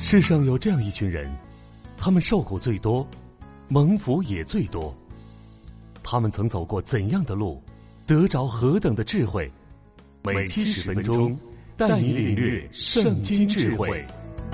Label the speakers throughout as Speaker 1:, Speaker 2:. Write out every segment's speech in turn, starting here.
Speaker 1: 世上有这样一群人，他们受苦最多，蒙福也最多。他们曾走过怎样的路，得着何等的智慧？每70分钟，带你领略圣经智慧。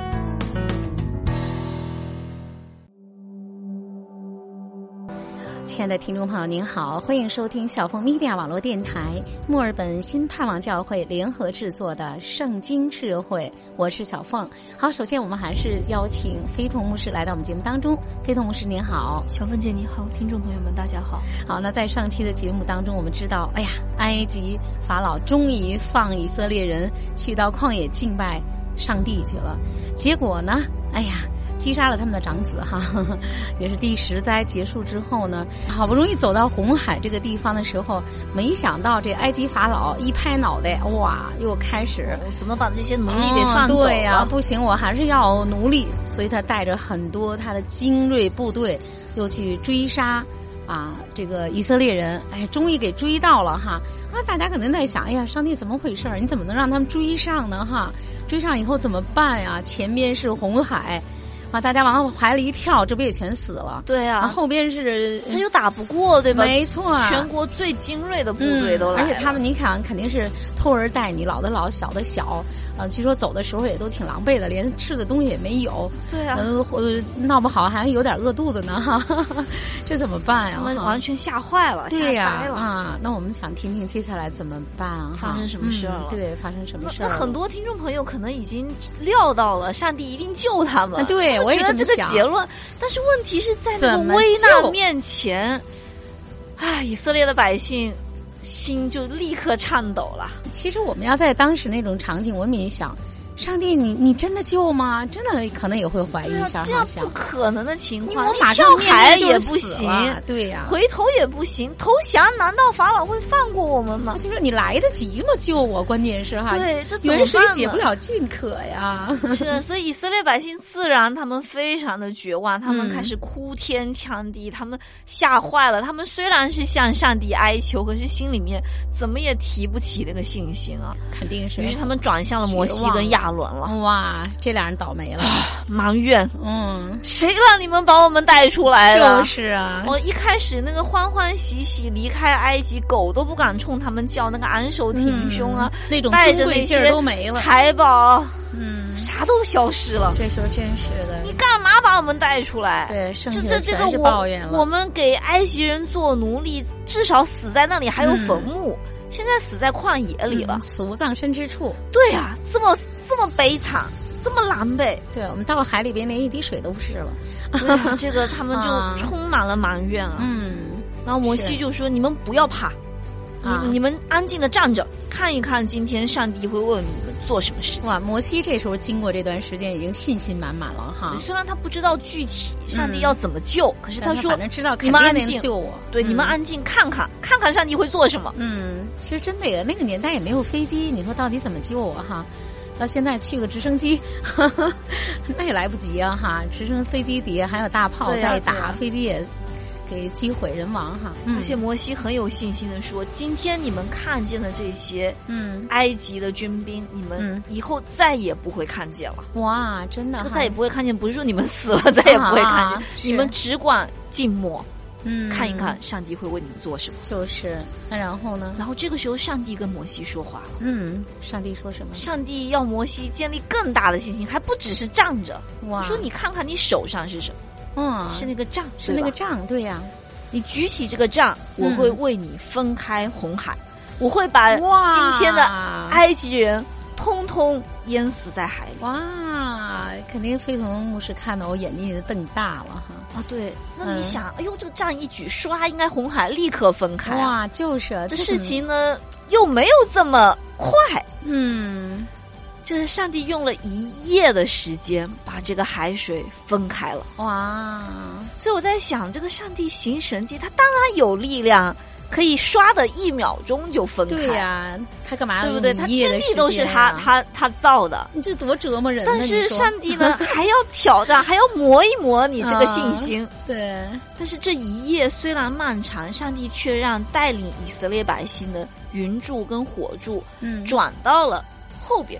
Speaker 2: 亲爱的听众朋友您好，欢迎收听小凤 Media 网络电台墨尔本新盼望教会联合制作的圣经智慧，我是小凤。好，首先我们还是邀请非同牧师来到我们节目当中。非同牧师您好。
Speaker 3: 小凤姐你好，听众朋友们大家好。
Speaker 2: 好，那在上期的节目当中我们知道，埃及法老终于放以色列人去到旷野敬拜上帝去了，结果呢击杀了他们的长子也是第10灾结束之后呢，好不容易走到红海这个地方的时候，没想到这埃及法老一拍脑袋，又开始
Speaker 3: 怎么把这些奴隶给放走了？
Speaker 2: 对呀，不行，我还是要奴隶，所以他带着很多他的精锐部队又去追杀这个以色列人，终于给追到了大家可能在想，上帝怎么回事？你怎么能让他们追上呢？追上以后怎么办呀？前边是红海。大家往海里一跳，这不也全死了？
Speaker 3: 对啊，
Speaker 2: 后边是
Speaker 3: 他又打不过，对吧？
Speaker 2: 没错，
Speaker 3: 全国最精锐的部队都来了，
Speaker 2: 而且他们你看肯定是偷儿带女，老的老，小的小，据说走的时候也都挺狼狈的，连吃的东西也没有。
Speaker 3: 对啊，
Speaker 2: 闹不好还有点饿肚子呢这怎么办呀？
Speaker 3: 他们完全吓坏了，
Speaker 2: 对呀，
Speaker 3: 吓呆了
Speaker 2: 那我们想听听接下来怎么办
Speaker 3: 发生什么事了？
Speaker 2: 对，发生什么事了？
Speaker 3: 那很多听众朋友可能已经料到了，上帝一定救他们。
Speaker 2: 对，我也这么想。
Speaker 3: 这个结论，但是问题是在那个危难面前，以色列的百姓心就立刻颤抖了。
Speaker 2: 其实我们要在当时那种场景，我们也想，上帝你真的救吗？真的可能也会怀疑一下，
Speaker 3: 这样不可能的情况，
Speaker 2: 我马上面对也不行，对呀，
Speaker 3: 回头也不行，投降难道法老会放过我们吗？
Speaker 2: 就说你来得及吗？救我，关键是
Speaker 3: 对，这
Speaker 2: 远水解不了近渴呀。
Speaker 3: 是，所以以色列百姓自然他们非常的绝望，他们开始哭天抢地，他们吓坏了。他们虽然是向上帝哀求，可是心里面怎么也提不起那个信心啊，
Speaker 2: 肯定是。
Speaker 3: 于是他们转向了摩西跟亚伦了。
Speaker 2: 哇，这俩人倒霉了，
Speaker 3: 埋怨，谁让你们把我们带出来的？
Speaker 2: 就是啊，
Speaker 3: 我一开始那个欢欢喜喜离开埃及，狗都不敢冲他们叫，那个昂首挺胸
Speaker 2: 那种
Speaker 3: 带着那些
Speaker 2: 都没了，
Speaker 3: 财宝，啥都消失了。
Speaker 2: 这时候真是的，
Speaker 3: 你干嘛把我们带出来？
Speaker 2: 对，这个抱怨了。
Speaker 3: 我们给埃及人做奴隶，至少死在那里还有坟墓。现在死在旷野里了，
Speaker 2: 死无葬身之处。
Speaker 3: 对啊，这么悲惨，这么狼狈。
Speaker 2: 对，我们到了海里边，连一滴水都不是了。
Speaker 3: 这个他们就充满了埋怨然后摩西就说：“你们不要怕，你们安静的站着，看一看今天上帝会为你们做什么事情。”
Speaker 2: 哇，摩西这时候经过这段时间已经信心满满了
Speaker 3: 虽然他不知道具体上帝要怎么救，可是他说：“
Speaker 2: 反正知道
Speaker 3: 你们安静
Speaker 2: 救我。”
Speaker 3: 对，你们安静看看上帝会做什么。
Speaker 2: 其实真的呀，那个年代也没有飞机，你说到底怎么救我到现在去个直升机那也来不及直升飞机底下还有大炮在打，飞机也给击毁人亡
Speaker 3: 而且摩西很有信心的说：“今天你们看见的这些埃及的军兵，你们以后再也不会看见了。”
Speaker 2: 哇，真的
Speaker 3: 这个再也不会看见，不是说你们死了再也不会看见，你们只管静默。看一看上帝会为你们做什么。
Speaker 2: 就是那然后呢？
Speaker 3: 然后这个时候上帝跟摩西说话了。
Speaker 2: 上帝说什么？
Speaker 3: 上帝要摩西建立更大的信心，还不只是站着。说你看看你手上是什么？是那个杖，
Speaker 2: 是那个杖，对呀。
Speaker 3: 你举起这个杖，我会为你分开红海，我会把今天的埃及人通通淹死在海里。
Speaker 2: 哇，肯定非同牧师看到我眼睛瞪大了
Speaker 3: 对，那你想，这个杖一举，唰，应该红海立刻分开。
Speaker 2: 哇，就是
Speaker 3: 这事情呢，又没有这么快。这是上帝用了1夜的时间把这个海水分开了。
Speaker 2: 哇，
Speaker 3: 所以我在想，这个上帝行神迹，他当然有力量。可以刷的1秒钟就分开。
Speaker 2: 对呀，他干嘛？
Speaker 3: 对不对？他天地都是他造的，
Speaker 2: 你这多折磨人！
Speaker 3: 但是上帝呢，还要挑战，还要磨一磨你这个信心。
Speaker 2: 对。
Speaker 3: 但是这1夜虽然漫长，上帝却让带领以色列百姓的云柱跟火柱转到了后边去，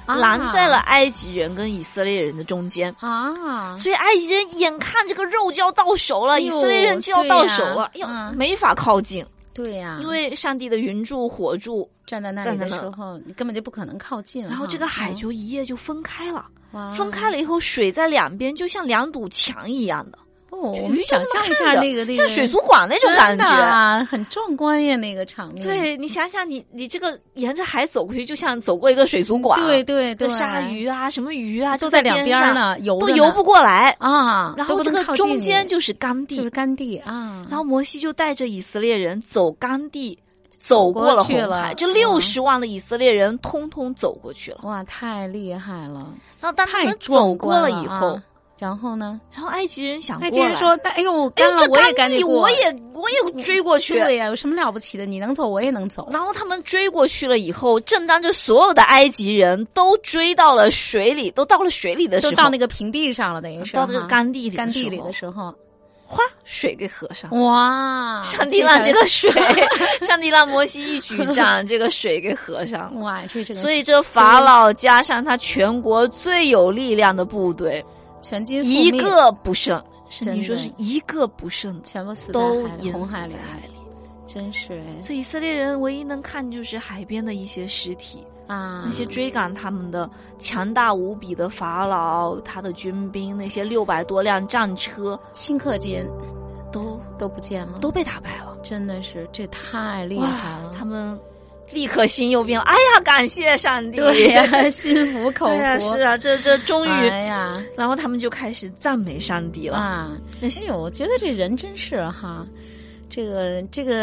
Speaker 3: 拦在了埃及人跟以色列人的中间
Speaker 2: 啊，
Speaker 3: 所以埃及人眼看这个肉就要到手了，以色列人就要到手了，没法靠近。
Speaker 2: 对呀，
Speaker 3: 因为上帝的云柱火柱
Speaker 2: 站在那里的时候，你根本就不可能靠近。
Speaker 3: 然后这个海就一夜就分开了，分开了以后，水在两边就像两堵墙一样的。
Speaker 2: 我们想象一下那个
Speaker 3: 像水族馆那种感觉
Speaker 2: 啊，很壮观呀，那个场面。
Speaker 3: 对，你想想，你这个沿着海走过去，就像走过一个水族馆。
Speaker 2: 对对对，
Speaker 3: 鲨鱼啊，什么鱼啊，
Speaker 2: 都在两边呢，
Speaker 3: 都游不过来
Speaker 2: 啊。
Speaker 3: 然后这个中间就是干地，
Speaker 2: 就是干地啊。
Speaker 3: 然后摩西就带着以色列人走干地。走过了红海，这60万的以色列人通通走过去了。
Speaker 2: 哇，太厉害了！
Speaker 3: 然后当他们走过了以后，
Speaker 2: 然后呢？
Speaker 3: 然后埃及人想过来，
Speaker 2: 埃及人说：“哎呦，干了，我也赶紧过，
Speaker 3: 我也追过去。
Speaker 2: 对呀，有什么了不起的？你能走，我也能走。”
Speaker 3: 然后他们追过去了以后，正当这所有的埃及人都追到了水里，都到了水里的时候，
Speaker 2: 都到那个平地上了，等于是
Speaker 3: 到这个干地
Speaker 2: 里的时候。
Speaker 3: 哗，水给合上了。
Speaker 2: 哇！
Speaker 3: 上帝让这个水，上帝让摩西一举掌，这个水给合上了。
Speaker 2: 哇，
Speaker 3: 所以这法老加上他全国最有力量的部队，
Speaker 2: 全军
Speaker 3: 一个不剩。圣经说是一个不剩，
Speaker 2: 全部死在红海里。真是哎！
Speaker 3: 所以以色列人唯一能看就是海边的一些尸体。那些追赶他们的强大无比的法老，他的军兵，那些600多辆战车，
Speaker 2: 顷刻间都不见了，
Speaker 3: 都被打败了。
Speaker 2: 真的是，这太厉害了！
Speaker 3: 他们立刻心又变了，哎呀，感谢上帝！
Speaker 2: 对呀，心服口服。
Speaker 3: 是啊，这终于，
Speaker 2: 哎呀，
Speaker 3: 然后他们就开始赞美上帝了
Speaker 2: 啊！哎呦，我觉得这人真是哈。这个，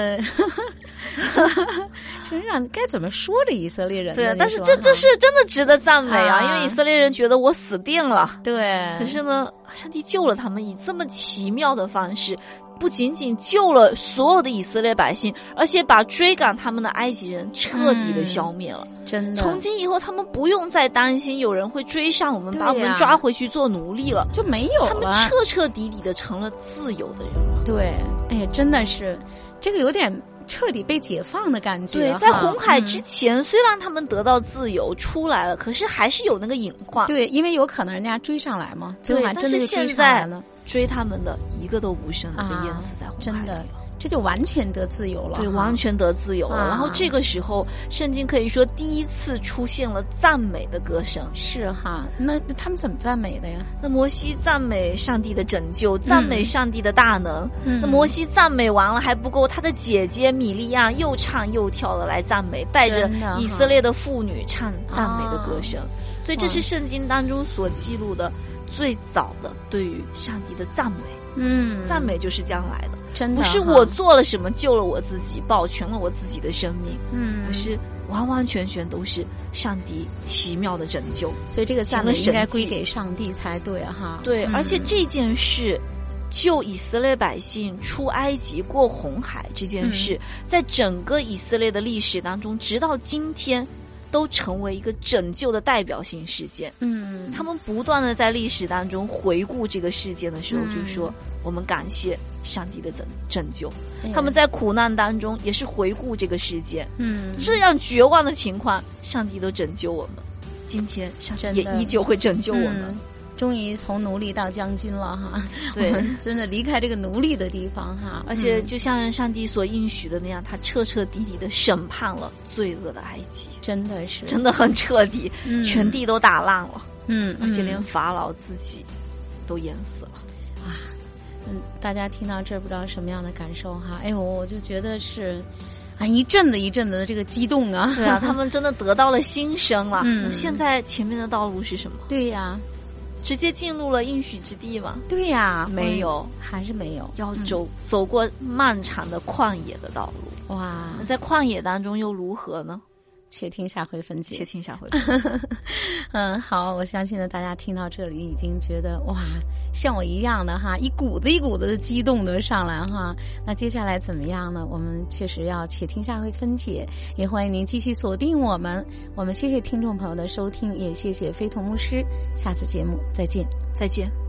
Speaker 2: 真让该怎么说这以色列人？
Speaker 3: 对，但是这是真的值得赞美啊！因为以色列人觉得我死定了，
Speaker 2: 对。
Speaker 3: 可是呢，上帝救了他们，以这么奇妙的方式，不仅仅救了所有的以色列百姓，而且把追赶他们的埃及人彻底的消灭了。
Speaker 2: 真的，
Speaker 3: 从今以后他们不用再担心有人会追上我们，把我们抓回去做奴隶了，
Speaker 2: 就没有了。
Speaker 3: 他们彻彻底底的成了自由的人了。
Speaker 2: 对，哎呀，真的是，这个有点彻底被解放的感觉。
Speaker 3: 对，在红海之前，虽然他们得到自由出来了，可是还是有那个隐患。
Speaker 2: 对，因为有可能人家追上来嘛，最后还真的就追上来了。
Speaker 3: 追他们的一个都不剩了，被淹死在红海里了。
Speaker 2: 真的，这就完全得自由了。
Speaker 3: 对，完全得自由了。然后这个时候，圣经可以说第一次出现了赞美的歌声。
Speaker 2: 是哈，那他们怎么赞美的呀？
Speaker 3: 那摩西赞美上帝的拯救，赞美上帝的大能。那摩西赞美完了还不够，他的姐姐米利亚又唱又跳的来赞美，带着以色列的妇女唱赞美的歌声。所以这是圣经当中所记录的最早的对于上帝的赞美。赞美就是这样来的，
Speaker 2: 真的
Speaker 3: 不是我做了什么救了我自己，保全了我自己的生命，而是完完全全都是上帝奇妙的拯救。
Speaker 2: 所以这个赞美应该归给上帝才对哈。
Speaker 3: 对，而且这件事救以色列百姓出埃及过红海这件事，在整个以色列的历史当中，直到今天都成为一个拯救的代表性事件。他们不断的在历史当中回顾这个事件的时候，就说我们感谢上帝的拯救。他们在苦难当中也是回顾这个事件。这样绝望的情况，上帝都拯救我们。今天上帝也依旧会拯救我们。
Speaker 2: 终于从奴隶到将军了哈，
Speaker 3: 对，
Speaker 2: 我们真的离开这个奴隶的地方哈。
Speaker 3: 而且就像上帝所应许的那样，他彻彻底底的审判了罪恶的埃及，
Speaker 2: 真的是
Speaker 3: 真的很彻底，全地都打烂了，
Speaker 2: 而
Speaker 3: 且连法老自己都淹死了
Speaker 2: 啊。大家听到这儿不知道什么样的感受哈？哎呦，我就觉得是啊，一阵的一阵的这个激动啊。
Speaker 3: 对啊，他们真的得到了新生了。现在前面的道路是什么？
Speaker 2: 对呀。
Speaker 3: 直接进入了应许之地吗？
Speaker 2: 对呀，
Speaker 3: 没有，
Speaker 2: 还是没有，
Speaker 3: 要走过漫长的旷野的道路。
Speaker 2: 哇，
Speaker 3: 在旷野当中又如何呢？
Speaker 2: 且听下回分解。
Speaker 3: 且听下回分解。
Speaker 2: 好，我相信呢，大家听到这里已经觉得哇，像我一样的哈，一股子一股子的激动都上来哈。那接下来怎么样呢？我们确实要且听下回分解，也欢迎您继续锁定我们。我们谢谢听众朋友的收听，也谢谢非同牧师。下次节目再见，
Speaker 3: 再见。